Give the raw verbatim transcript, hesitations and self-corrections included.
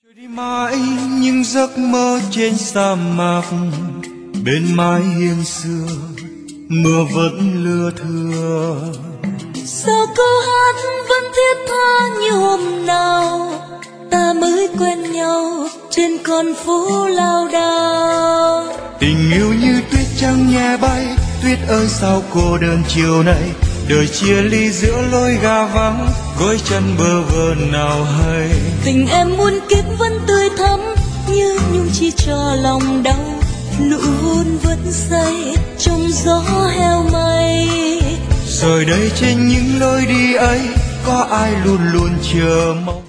Đi mãi những giấc mơ trên sa mạc, bên mái hiên xưa mưa vẫn lưa thưa. Sao câu hát vẫn thiết tha như hôm nào ta mới quen nhau trên con phố lao đao. Tình yêu như tuyết trắng nhẹ bay, tuyết ơi sao cô đơn chiều nay, đời chia ly giữa lối ga vắng, gối chân bơ vơ nào hay. Tình em muôn kiếp vẫn tươi thắm như nhung chi cho lòng đau, nụ hôn vẫn say trong gió heo mây. Rồi đây trên những lối đi ấy có ai luôn luôn chờ mong.